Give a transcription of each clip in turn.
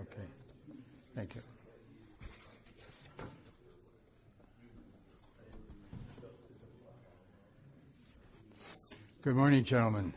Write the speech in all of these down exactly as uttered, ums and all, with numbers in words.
Okay. Thank you. Good morning, gentlemen.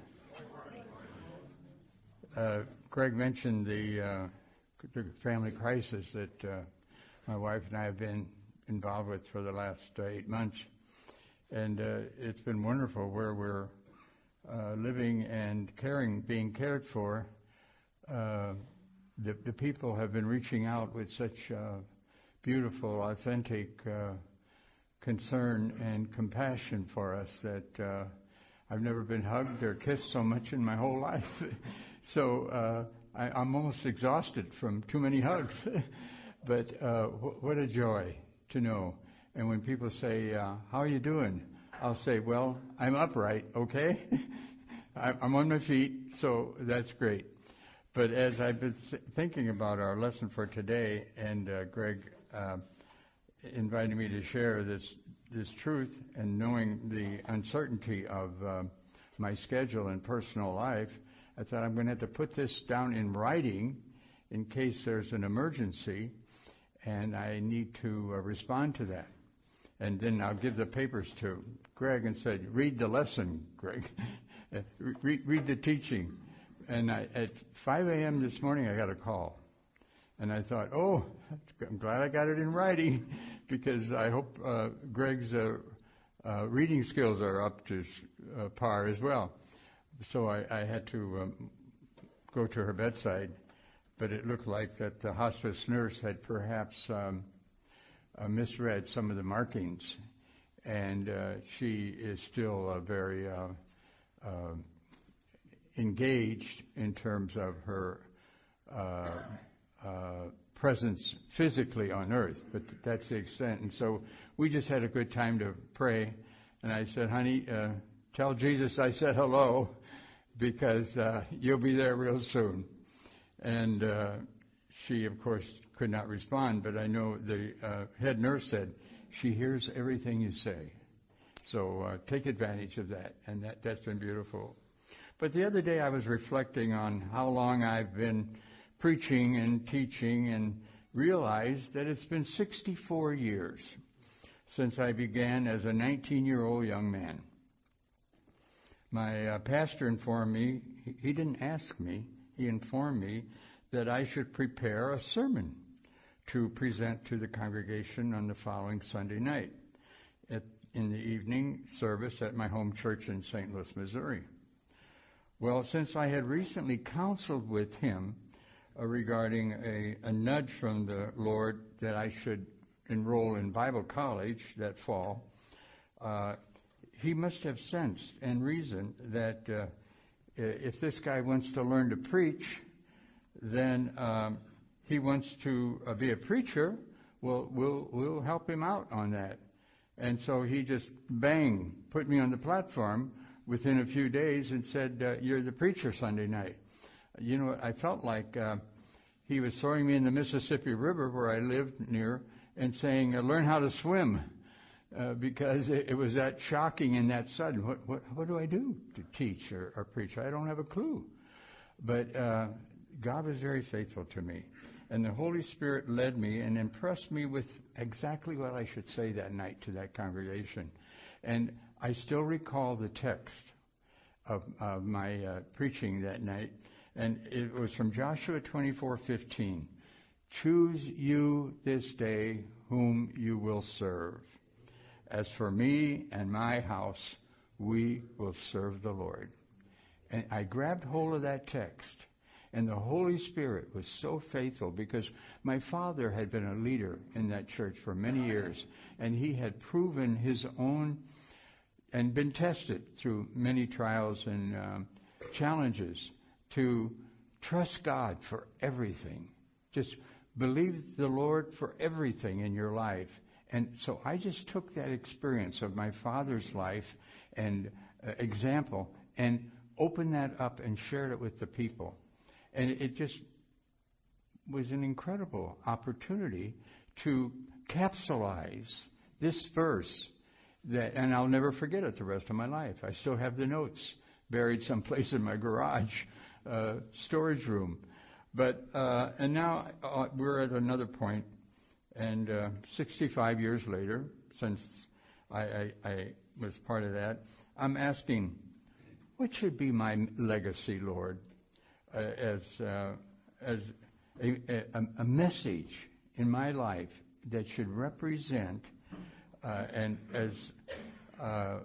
Uh, Greg mentioned the, uh, the family crisis that uh, my wife and I have been involved with for the last uh, eight months. And uh, it's been wonderful where we're uh, living and caring, being cared for. Uh, the, the people have been reaching out with such uh, beautiful, authentic uh, concern and compassion for us that uh, I've never been hugged or kissed so much in my whole life. so uh, I, I'm almost exhausted from too many hugs. but uh, w- what a joy to know. And when people say, uh, how are you doing? I'll say, well, I'm upright, okay? I'm on my feet, so that's great. But as I've been th- thinking about our lesson for today, and uh, Greg uh, invited me to share this this truth, and knowing the uncertainty of uh, my schedule and personal life, I thought I'm going to have to put this down in writing in case there's an emergency and I need to uh, respond to that. And then I'll give the papers to Greg and say, read the lesson, Greg. read, read the teaching. And I, at five a.m. this morning, I got a call. And I thought, oh, I'm glad I got it in writing because I hope uh, Greg's uh, uh, reading skills are up to uh, par as well. So I, I had to um, go to her bedside, but it looked like that the hospice nurse had perhaps um, uh, misread some of the markings, and uh, she is still uh, very uh, uh, engaged in terms of her uh, Uh, presence physically on earth, but that's the extent. And so we just had a good time to pray. And I said, honey, uh, tell Jesus I said hello because uh, you'll be there real soon. And uh, she, of course, could not respond, but I know the uh, head nurse said, she hears everything you say. So uh, take advantage of that. And that, that's been beautiful. But the other day I was reflecting on how long I've been preaching and teaching and realized that it's been sixty-four years since I began as a nineteen-year-old young man. My uh, pastor informed me, he didn't ask me, he informed me that I should prepare a sermon to present to the congregation on the following Sunday night at, in the evening service at my home church in Saint Louis, Missouri. Well, since I had recently counseled with him Uh, regarding a, a nudge from the Lord that I should enroll in Bible college that fall, uh, he must have sensed and reasoned that uh, if this guy wants to learn to preach, then um, he wants to uh, be a preacher. Well, we'll we'll help him out on that. And so he just bang put me on the platform within a few days and said, uh, "You're the preacher Sunday night." You know, I felt like uh, he was throwing me in the Mississippi River where I lived near and saying, uh, learn how to swim, uh, because it, it was that shocking and that sudden. What, what, what do I do to teach or, or preach? I don't have a clue. But uh, God was very faithful to me. And the Holy Spirit led me and impressed me with exactly what I should say that night to that congregation. And I still recall the text of, of my uh, preaching that night. And it was from Joshua twenty-four fifteen. Choose you this day whom you will serve. As for me and my house, we will serve the Lord. And I grabbed hold of that text. And the Holy Spirit was so faithful because my father had been a leader in that church for many years. And he had proven his own and been tested through many trials and um, challenges to trust God for everything. Just believe the Lord for everything in your life. And so I just took that experience of my father's life and uh, example and opened that up and shared it with the people. And it just was an incredible opportunity to capsulize this verse that, and I'll never forget it the rest of my life. I still have the notes buried someplace in my garage Uh, storage room. But, uh, and now uh, we're at another point, and uh, sixty-five years later, since I, I, I was part of that, I'm asking, what should be my legacy, Lord, uh, as, uh, as a, a, a message in my life that should represent uh, and as uh,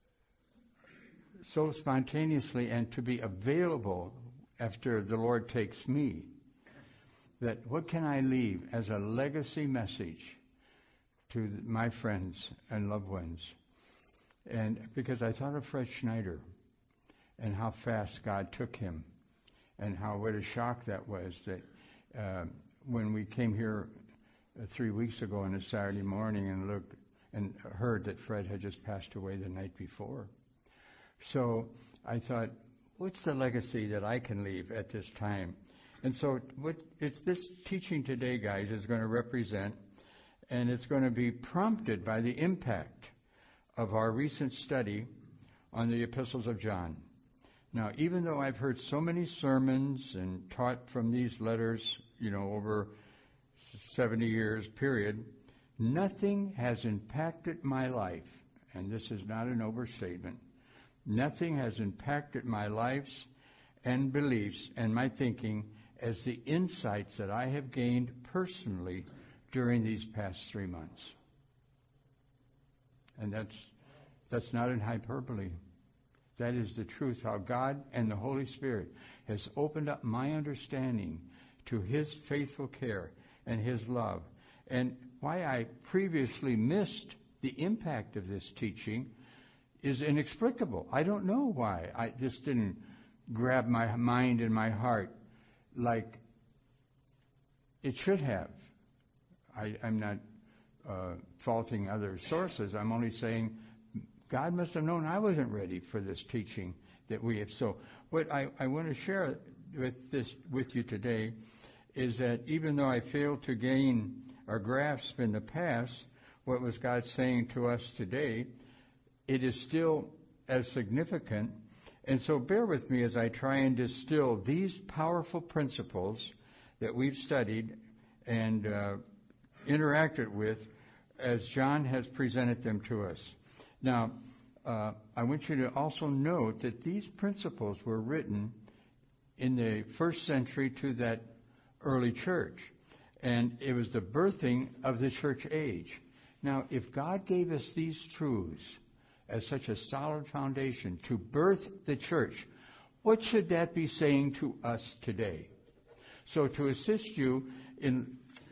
so spontaneously and to be available after the Lord takes me, that what can I leave as a legacy message to my friends and loved ones? And because I thought of Fred Schneider and how fast God took him, and how what a shock that was that uh, when we came here uh, three weeks ago on a Saturday morning and looked and heard that Fred had just passed away the night before. So I thought, what's the legacy that I can leave at this time? And so what it's this teaching today, guys, is going to represent, and it's going to be prompted by the impact of our recent study on the epistles of John. Now, even though I've heard so many sermons and taught from these letters, you know, over seventy years period, nothing has impacted my life, and this is not an overstatement, nothing has impacted my lives and beliefs and my thinking as the insights that I have gained personally during these past three months. And that's that's not in hyperbole. That is the truth, how God and the Holy Spirit has opened up my understanding to His faithful care and His love. And why I previously missed the impact of this teaching is inexplicable. I don't know why. I just didn't grab my mind and my heart like it should have. I, I'm not uh, faulting other sources. I'm only saying God must have known I wasn't ready for this teaching that we have. So what I, I want to share with this with you today is that even though I failed to gain or grasp in the past what was God saying to us today, it is still as significant. And so bear with me as I try and distill these powerful principles that we've studied and uh, interacted with as John has presented them to us. Now, uh, I want you to also note that these principles were written in the first century to that early church, and it was the birthing of the church age. Now, if God gave us these truths as such a solid foundation to birth the church, what should that be saying to us today? So to assist you in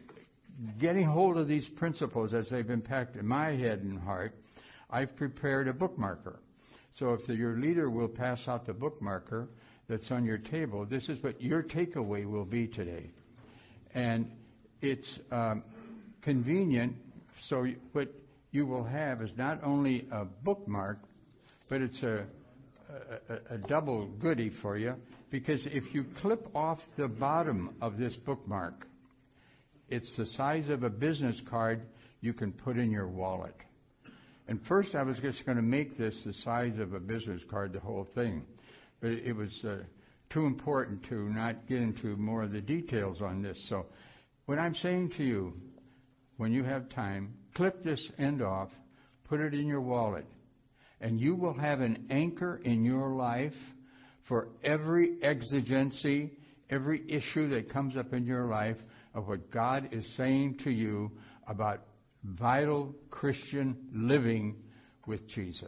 getting hold of these principles as they've impacted my head and heart, I've prepared a bookmarker. So if the, your leader will pass out the bookmarker that's on your table, this is what your takeaway will be today. And it's um, convenient, so what you will have is not only a bookmark, but it's a, a, a double goodie for you, because if you clip off the bottom of this bookmark, it's the size of a business card you can put in your wallet. And first I was just going to make this the size of a business card, the whole thing. But it was uh, too important to not get into more of the details on this. So what I'm saying to you, when you have time, clip this end off, put it in your wallet, and you will have an anchor in your life for every exigency, every issue that comes up in your life of what God is saying to you about vital Christian living with Jesus.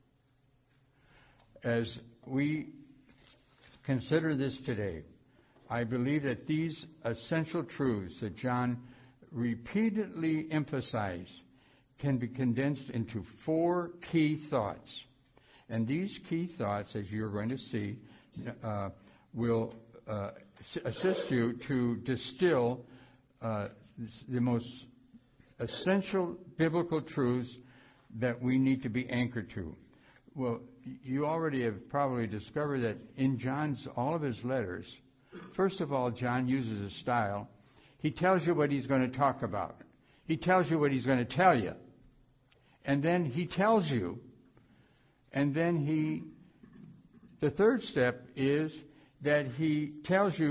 As we consider this today, I believe that these essential truths that John repeatedly emphasized can be condensed into four key thoughts. And these key thoughts, as you're going to see, uh, will uh, assist you to distill uh, the most essential biblical truths that we need to be anchored to. Well, you already have probably discovered that in John's, all of his letters, first of all, John uses a style. He tells you what he's going to talk about. He tells you what he's going to tell you. And then he tells you, and then he, the third step is that he tells you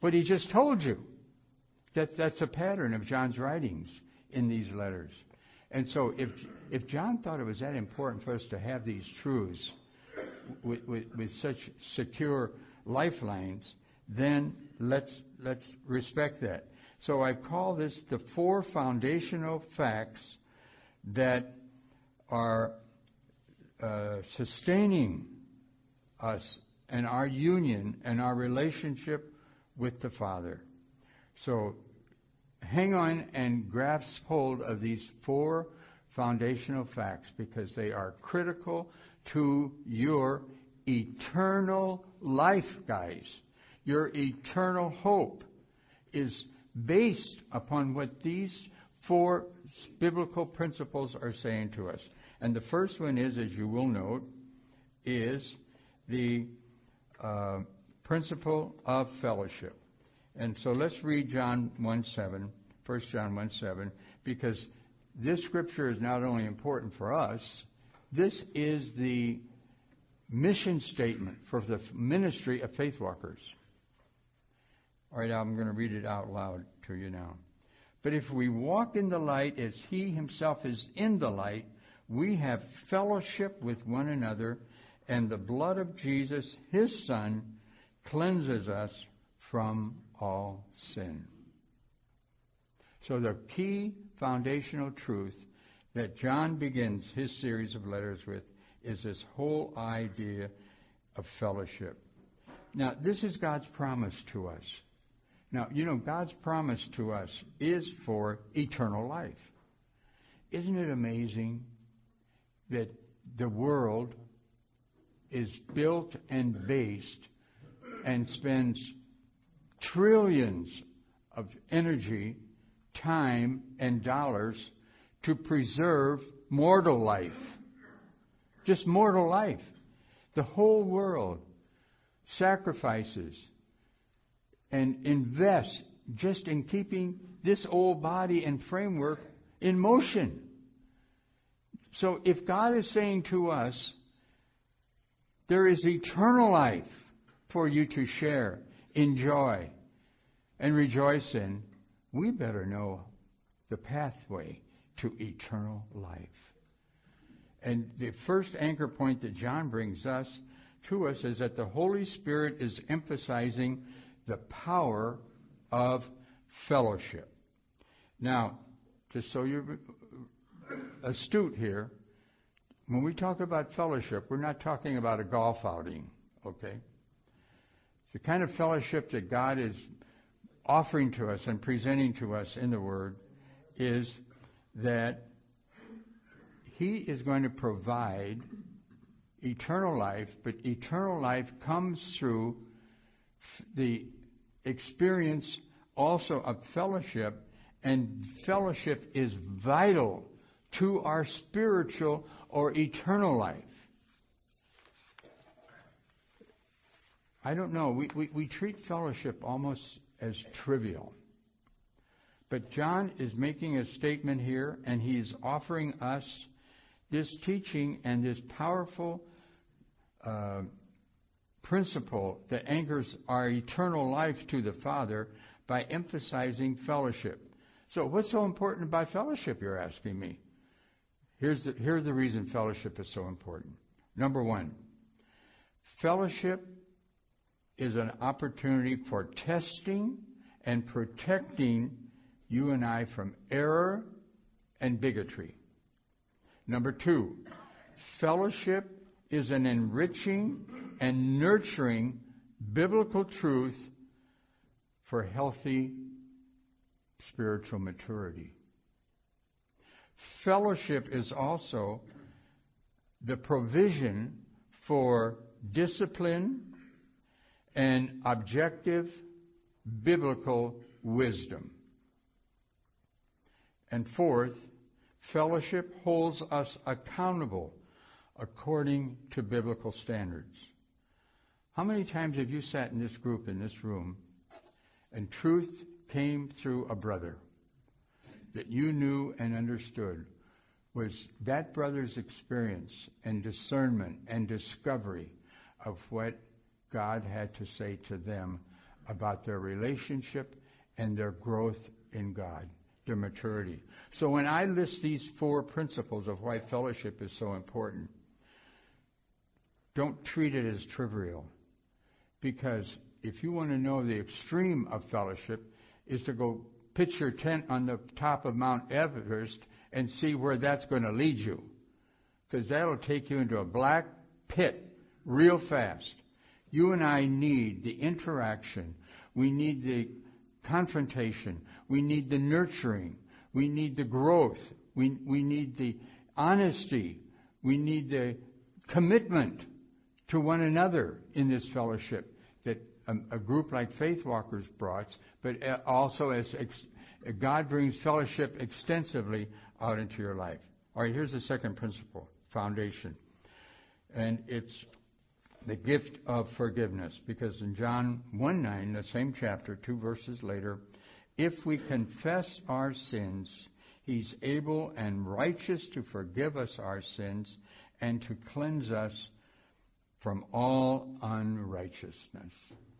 what he just told you. That, that's a pattern of John's writings in these letters. And so if if John thought it was that important for us to have these truths with, with, with such secure lifelines, then let's let's respect that. So I call this the four foundational facts that are uh, sustaining us and our union and our relationship with the Father. So hang on and grasp hold of these four foundational facts because they are critical to your eternal life, guys. Your eternal hope is based upon what these four biblical principles are saying to us. And the first one is, as you will note, is the uh, principle of fellowship. And so let's read John one seven, First John one seven, because this scripture is not only important for us, this is the mission statement for the ministry of Faith Walkers. All right, I'm going to read it out loud to you now. But if we walk in the light as he himself is in the light, we have fellowship with one another, and the blood of Jesus, his Son, cleanses us from all sin. So the key foundational truth that John begins his series of letters with is this whole idea of fellowship. Now, this is God's promise to us. Now, you know, God's promise to us is for eternal life. Isn't it amazing that the world is built and based and spends trillions of energy, time, and dollars to preserve mortal life? Just mortal life. The whole world sacrifices and invests just in keeping this old body and framework in motion. So if God is saying to us, there is eternal life for you to share, enjoy, and rejoice in, we better know the pathway to eternal life. And the first anchor point that John brings us to us is that the Holy Spirit is emphasizing the power of fellowship. Now, just so you're astute here, when we talk about fellowship, we're not talking about a golf outing, okay? The kind of fellowship that God is offering to us and presenting to us in the Word is that He is going to provide eternal life, but eternal life comes through the experience also of fellowship, and fellowship is vital to our spiritual or eternal life. I don't know, we, we, we treat fellowship almost as trivial. But John is making a statement here, and he's offering us this teaching and this powerful uh, principle that anchors our eternal life to the Father by emphasizing fellowship. So what's so important about fellowship, you're asking me? Here's the, here's the reason fellowship is so important. Number one, fellowship is an opportunity for testing and protecting you and I from error and bigotry. Number two, fellowship is an enriching and nurturing biblical truth for healthy spiritual maturity. Fellowship is also the provision for discipline and objective biblical wisdom. And fourth, fellowship holds us accountable according to biblical standards. How many times have you sat in this group, in this room, and truth came through a brother that you knew and understood? Was that brother's experience and discernment and discovery of what God had to say to them about their relationship and their growth in God, their maturity. So when I list these four principles of why fellowship is so important, don't treat it as trivial. Because if you want to know the extreme of fellowship, is to go pitch your tent on the top of Mount Everest and see where that's going to lead you. Because that'll take you into a black pit real fast. You and I need the interaction. We need the confrontation. We need the nurturing. We need the growth. We, we need the honesty. We need the commitment to one another in this fellowship that a, a group like Faith Walkers brought, but also as ex, God brings fellowship extensively out into your life. All right, here's the second principle, foundation. And it's the gift of forgiveness, because in John one nine, the same chapter, two verses later, if we confess our sins, He's able and righteous to forgive us our sins and to cleanse us from all unrighteousness.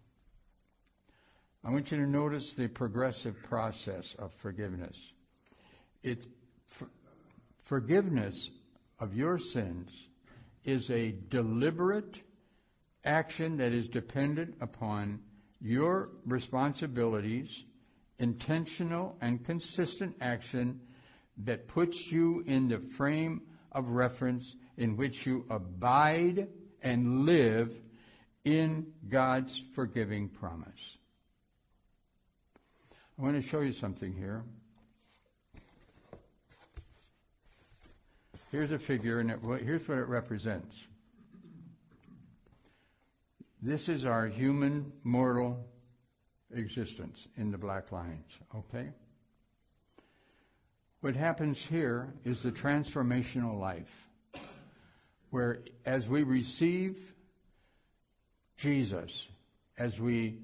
I want you to notice the progressive process of forgiveness. It, for, forgiveness of your sins is a deliberate action that is dependent upon your responsibilities, intentional and consistent action that puts you in the frame of reference in which you abide and live in God's forgiving promise. I want to show you something here. Here's a figure, and it, here's what it represents. This is our human, mortal existence in the black lines, okay? What happens here is the transformational life, where as we receive Jesus, as we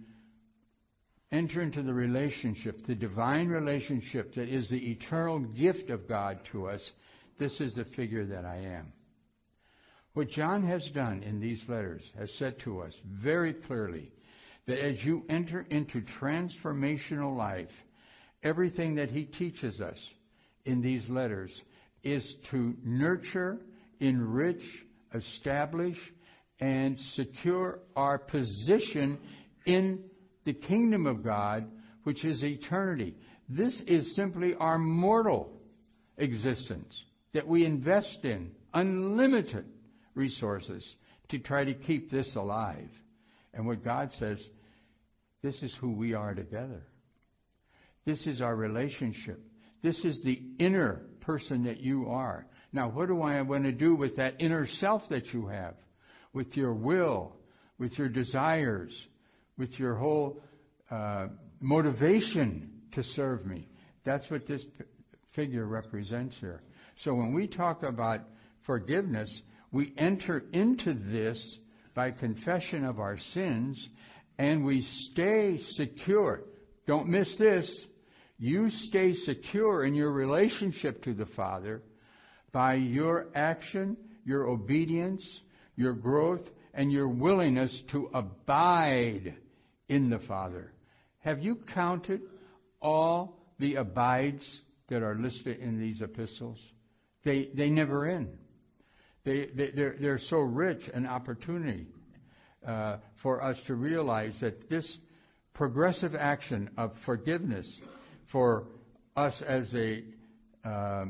enter into the relationship, the divine relationship that is the eternal gift of God to us, this is the figure that I am. What John has done in these letters has said to us very clearly that as you enter into transformational life, everything that he teaches us in these letters is to nurture, enrich, establish, and secure our position in the kingdom of God, which is eternity. This is simply our mortal existence that we invest in, unlimited resources to try to keep this alive. And what God says, this is who we are together. This is our relationship. This is the inner person that you are. Now, what do I want to do with that inner self that you have? With your will, with your desires, with your whole uh, motivation to serve me. That's what this p- figure represents here. So when we talk about forgiveness, we enter into this by confession of our sins, and we stay secure. Don't miss this. You stay secure in your relationship to the Father by your action, your obedience, your growth, and your willingness to abide in the Father. Have you counted all the abides that are listed in these epistles? They they never end. They, they, they're, they're so rich an opportunity uh, for us to realize that this progressive action of forgiveness for us as a uh,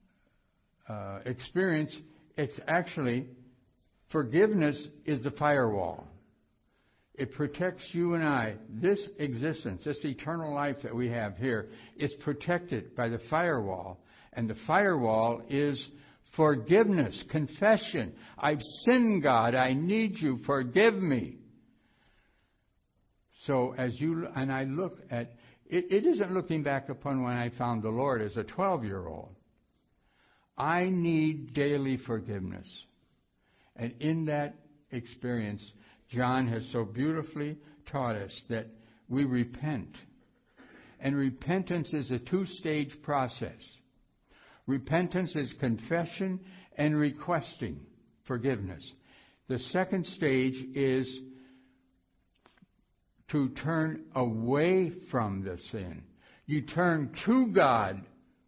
uh, experience, it's actually, forgiveness is the firewall. It protects you and I. This existence, this eternal life that we have here, is protected by the firewall. And the firewall is forgiveness, confession. I've sinned, God. I need you. Forgive me. So as you and I look at, it, it isn't looking back upon when I found the Lord as a twelve-year-old. I need daily forgiveness. And in that experience, John has so beautifully taught us that we repent. And repentance is a two-stage process. Repentance is confession and requesting forgiveness. The second stage is to turn away from the sin. You turn to God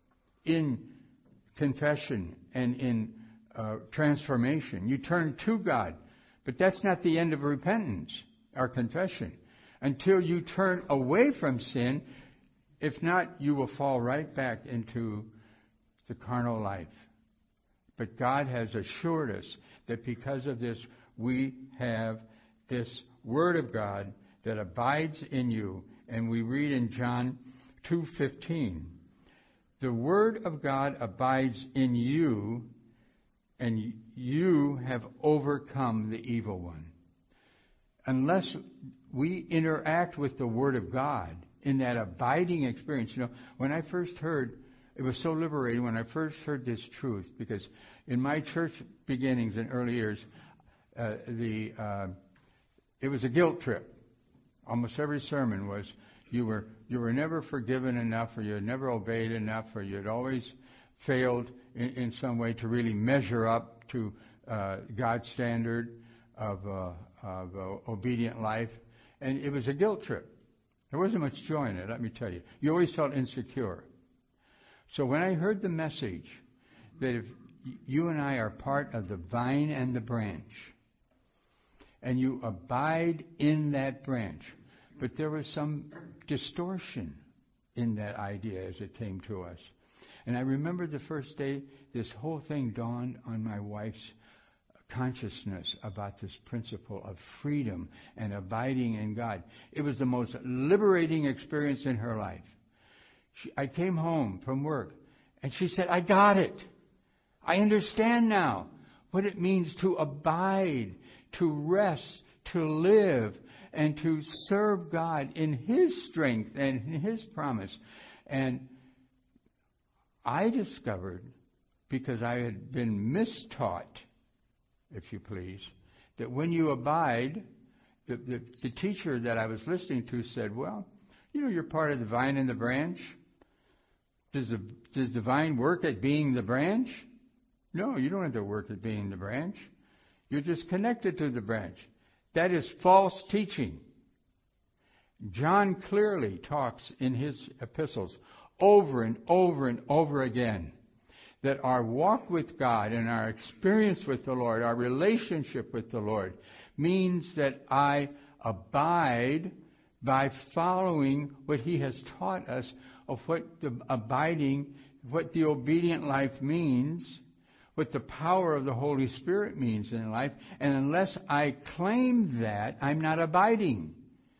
in confession and in uh, transformation. You turn to God. But that's not the end of repentance or confession. Until you turn away from sin, if not, you will fall right back into the carnal life. But God has assured us that because of this, we have this Word of God that abides in you. And we read in John two fifteen, the Word of God abides in you, and you have overcome the evil one. Unless we interact with the Word of God in that abiding experience. You know, when I first heard, it was so liberating when I first heard this truth, because in my church beginnings in early years, uh, the uh, it was a guilt trip. Almost every sermon was you were you were never forgiven enough, or you had never obeyed enough, or you had always failed in, in some way to really measure up to uh, God's standard of, uh, of uh, obedient life. And it was a guilt trip. There wasn't much joy in it, let me tell you. You always felt insecure. So when I heard the message that if you and I are part of the vine and the branch, and you abide in that branch, but there was some distortion in that idea as it came to us. And I remember the first day this whole thing dawned on my wife's consciousness about this principle of freedom and abiding in God. It was the most liberating experience in her life. She, I came home from work, and she said, I got it. I understand now what it means to abide, to rest, to live, and to serve God in His strength and in His promise. And I discovered, because I had been mistaught, if you please, that when you abide, the, the, the teacher that I was listening to said, well, you know, you're part of the vine and the branch. Does the, does the vine work at being the branch? No, you don't have to work at being the branch. You're just connected to the branch. That is false teaching. John clearly talks in his epistles over and over and over again that our walk with God and our experience with the Lord, our relationship with the Lord, means that I abide by following what He has taught us of what the abiding, what the obedient life means, what the power of the Holy Spirit means in life. And unless I claim that, I'm not abiding.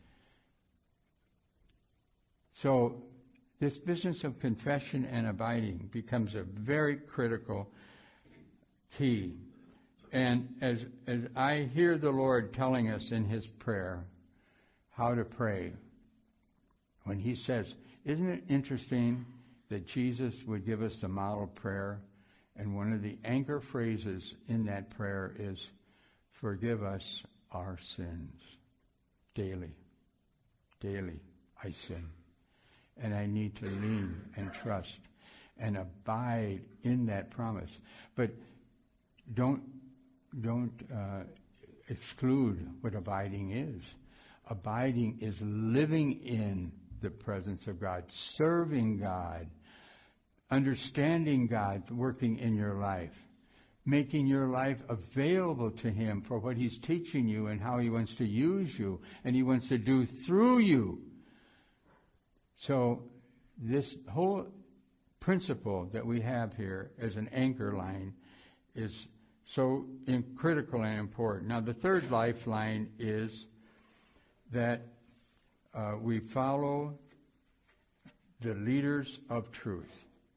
So this business of confession and abiding becomes a very critical key. And as as I hear the Lord telling us in His prayer how to pray, when He says, isn't it interesting that Jesus would give us the model prayer? And one of the anchor phrases in that prayer is, forgive us our sins. Daily. Daily I sin. And I need to lean and trust and abide in that promise. But don't don't uh, exclude what abiding is. Abiding is living in the presence of God, serving God, understanding God working in your life, making your life available to Him for what He's teaching you and how He wants to use you and He wants to do through you. So this whole principle that we have here as an anchor line is so in critical and important. Now the third lifeline is that uh, we follow the leaders of truth.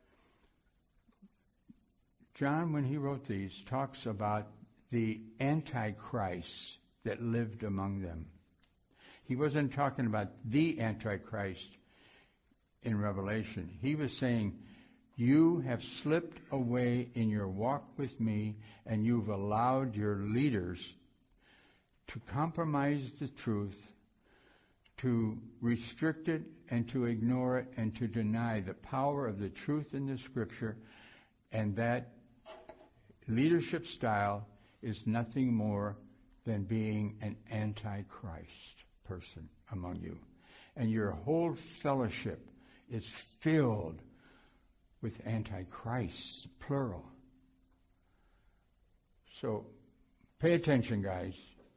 John, when he wrote these, talks about the Antichrist that lived among them. He wasn't talking about the Antichrist in Revelation. He was saying, you have slipped away in your walk with me, and you've allowed your leaders to compromise the truth, to restrict it, and to ignore it, and to deny the power of the truth in the Scripture. And that leadership style is nothing more than being an antichrist person among you, and your whole fellowship is filled with antichrists, plural. So pay attention, guys.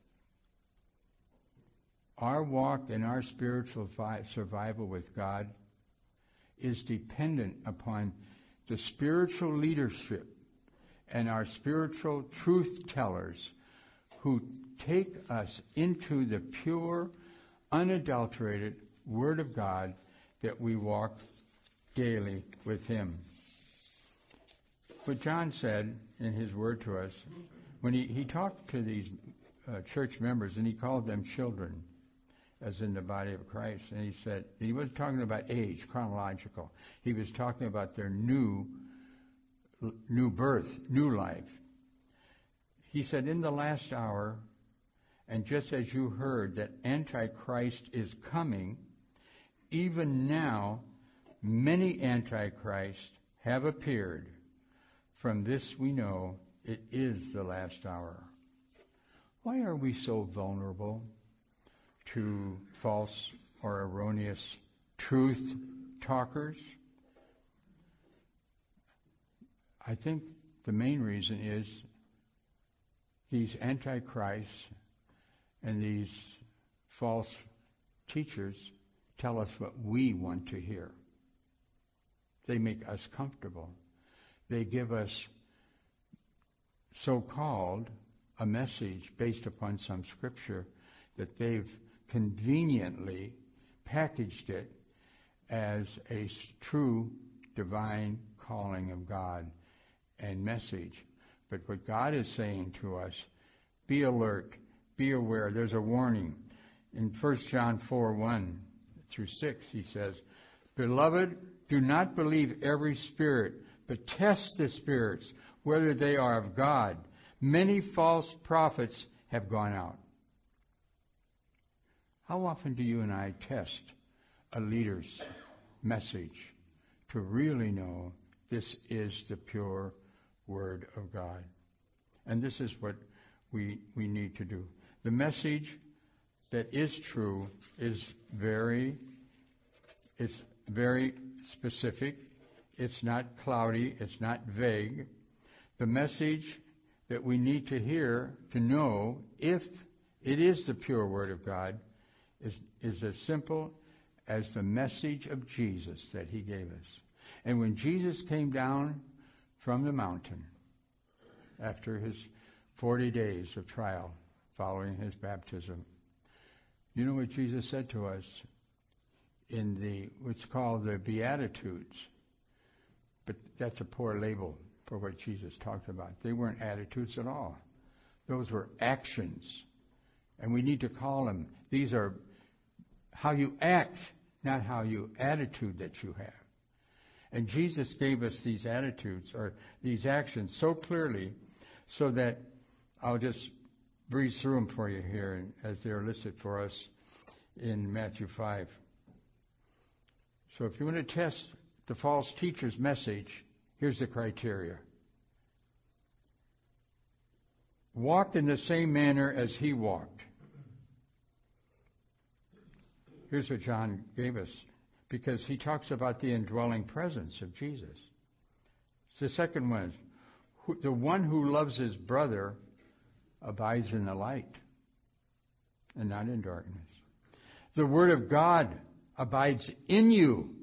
Our walk and our spiritual vi- survival with God is dependent upon the spiritual leadership and our spiritual truth tellers who take us into the pure, unadulterated Word of God that we walk daily with Him. What John said in his word to us, when he, he talked to these uh, church members, and he called them children, as in the body of Christ, and he said, he wasn't talking about age, chronological. He was talking about their new, new birth, new life. He said, in the last hour, and just as you heard that Antichrist is coming, even now many Antichrists have appeared. From this we know it is the last hour. Why are we so vulnerable to false or erroneous truth talkers? I think the main reason is these antichrists and these false teachers tell us what we want to hear. They make us comfortable. They give us so-called a message based upon some scripture that they've conveniently packaged it as a true divine calling of God and message. But what God is saying to us, be alert, be aware. There's a warning. In First John four, one through six, he says, Beloved, do not believe every spirit, but test the spirits, whether they are of God. Many false prophets have gone out. How often do you and I test a leader's message to really know this is the pure Word of God? And this is what we we need to do. The message that is true is very, it's very specific. It's not cloudy. It's not vague. The message that we need to hear to know if it is the pure Word of God is, is as simple as the message of Jesus that He gave us. And when Jesus came down from the mountain after His forty days of trial following His baptism, you know what Jesus said to us in the what's called the Beatitudes? But that's a poor label for what Jesus talked about. They weren't attitudes at all. Those were actions. And we need to call them, these are how you act, not how you attitude that you have. And Jesus gave us these attitudes or these actions so clearly so that I'll just breeze through them for you here as they're listed for us in Matthew five. So if you want to test the false teacher's message, here's the criteria. Walk in the same manner as He walked. Here's what John gave us, because he talks about the indwelling presence of Jesus. The second one is, the one who loves his brother abides in the light and not in darkness. The Word of God abides in you.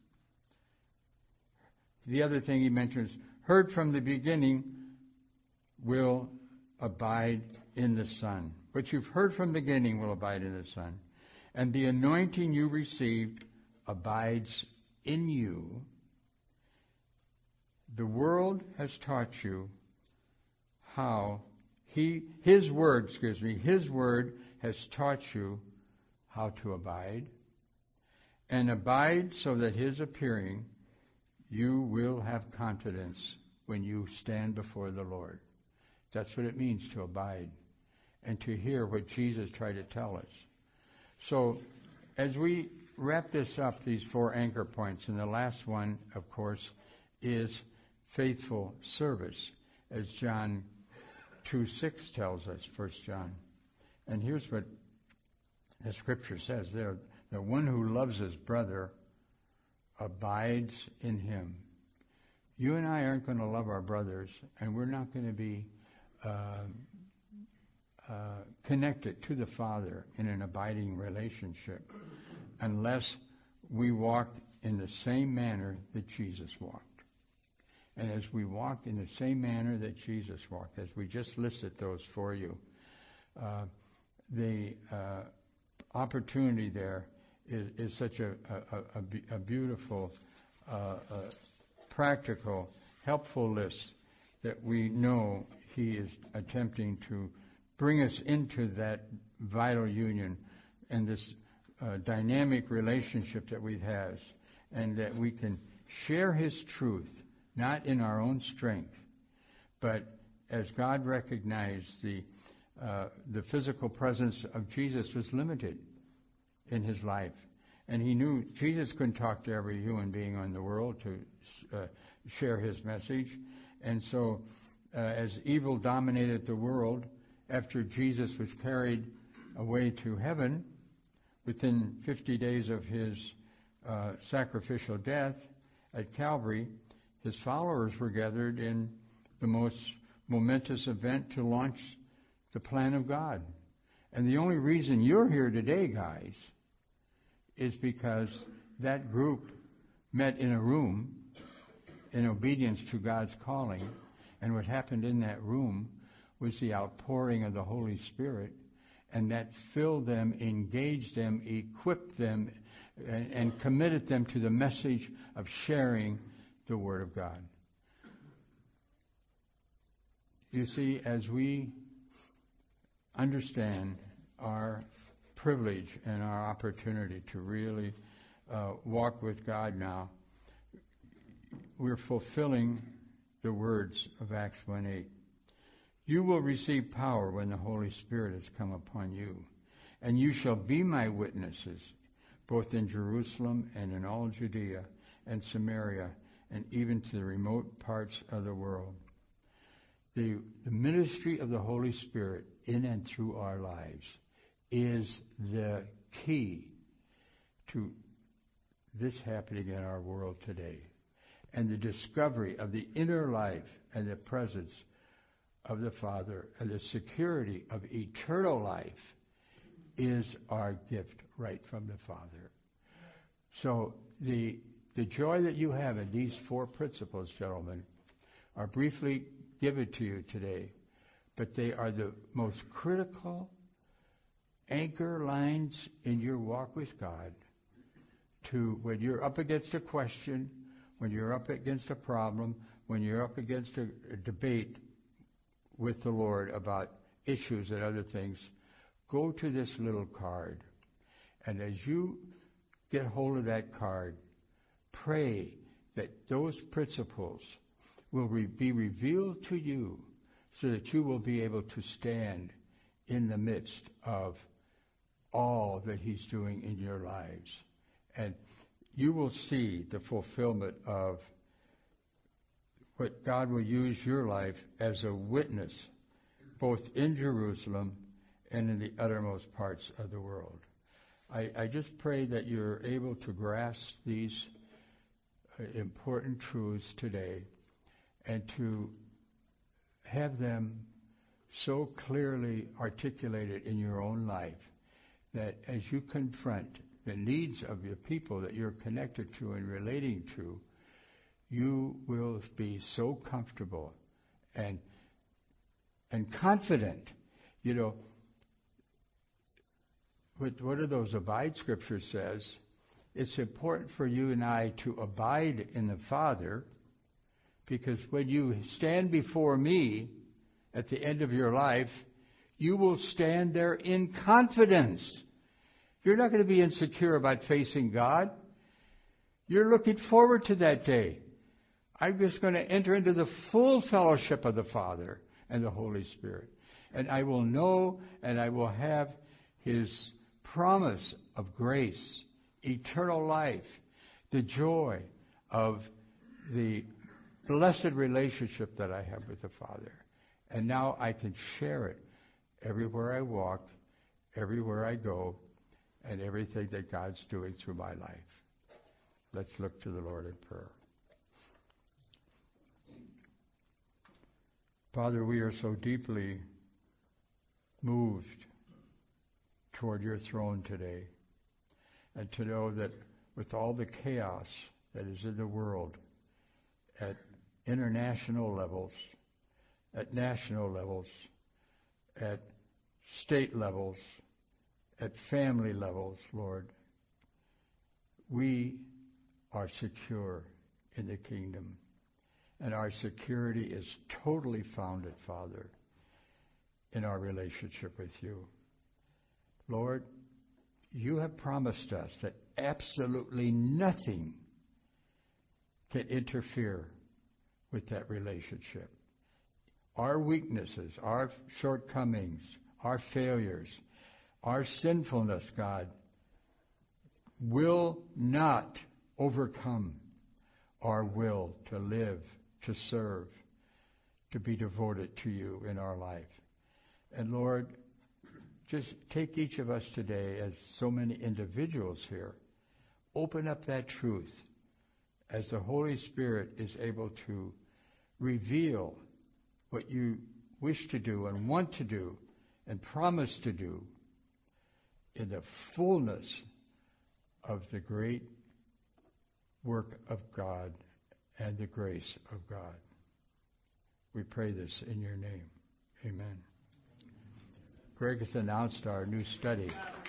The other thing he mentions, heard from the beginning, will abide in the Son. What you've heard from the beginning will abide in the Son. And the anointing you received abides in you. The world has taught you how he, His Word, excuse me, His Word has taught you how to abide. And abide so that His appearing, you will have confidence when you stand before the Lord. That's what it means to abide and to hear what Jesus tried to tell us. So as we wrap this up, these four anchor points, and the last one, of course, is faithful service, as John two six tells us, First John. And here's what The scripture says there, the one who loves his brother abides in him. You and I aren't going to love our brothers, and we're not going to be uh, uh, connected to the Father in an abiding relationship unless we walk in the same manner that Jesus walked. And as we walk in the same manner that Jesus walked, as we just listed those for you, uh, the uh, opportunity there is, is such a, a, a, a beautiful, uh, uh, practical, helpful list that we know he is attempting to bring us into that vital union and this uh, dynamic relationship that we have, and that we can share his truth, not in our own strength, but as God recognized the uh, the physical presence of Jesus was limited in his life. And he knew Jesus couldn't talk to every human being in the world to uh, share his message. And so uh, as evil dominated the world, after Jesus was carried away to heaven, within fifty days of his uh, sacrificial death at Calvary, his followers were gathered in the most momentous event to launch the plan of God. And the only reason you're here today, guys, is because that group met in a room in obedience to God's calling, and what happened in that room was the outpouring of the Holy Spirit, and that filled them, engaged them, equipped them, and, and committed them to the message of sharing the Word of God. You see, as we understand our privilege and our opportunity to really uh, walk with God now, we're fulfilling the words of Acts one eight. You will receive power when the Holy Spirit has come upon you, and you shall be my witnesses, both in Jerusalem and in all Judea and Samaria, and even to the remote parts of the world. The, the ministry of the Holy Spirit in and through our lives is the key to this happening in our world today. And the discovery of the inner life and the presence of the Father and the security of eternal life is our gift right from the Father. So the the joy that you have in these four principles, gentlemen, are briefly given to you today, but they are the most critical anchor lines in your walk with God to when you're up against a question, when you're up against a problem, when you're up against a, a debate with the Lord about issues and other things. Go to this little card, and as you get hold of that card, pray that those principles will re- be revealed to you so that you will be able to stand in the midst of all that he's doing in your lives. And you will see the fulfillment of what God will use your life as a witness, both in Jerusalem and in the uttermost parts of the world. I, I just pray that you're able to grasp these uh, important truths today and to have them so clearly articulated in your own life that as you confront the needs of your people that you're connected to and relating to, you will be so comfortable and and confident. You know, what, what are those abide scriptures says? It's important for you and I to abide in the Father, because when you stand before me at the end of your life, you will stand there in confidence. You're not going to be insecure about facing God. You're looking forward to that day. I'm just going to enter into the full fellowship of the Father and the Holy Spirit. And I will know and I will have his promise of grace, eternal life, the joy of the blessed relationship that I have with the Father. And now I can share it everywhere I walk, everywhere I go, and everything that God's doing through my life. Let's look to the Lord in prayer. Father, we are so deeply moved toward your throne today, and to know that with all the chaos that is in the world, at international levels, at national levels, at state levels, at family levels, Lord, we are secure in the kingdom. And our security is totally founded, Father, in our relationship with you. Lord, you have promised us that absolutely nothing can interfere with that relationship. Our weaknesses, our shortcomings, our failures, our sinfulness, God, will not overcome our will to live, to serve, to be devoted to you in our life. And Lord, just take each of us today, as so many individuals here, open up that truth as the Holy Spirit is able to reveal what you wish to do and want to do and promise to do in the fullness of the great work of God and the grace of God. We pray this in your name. Amen. Greg has announced our new study.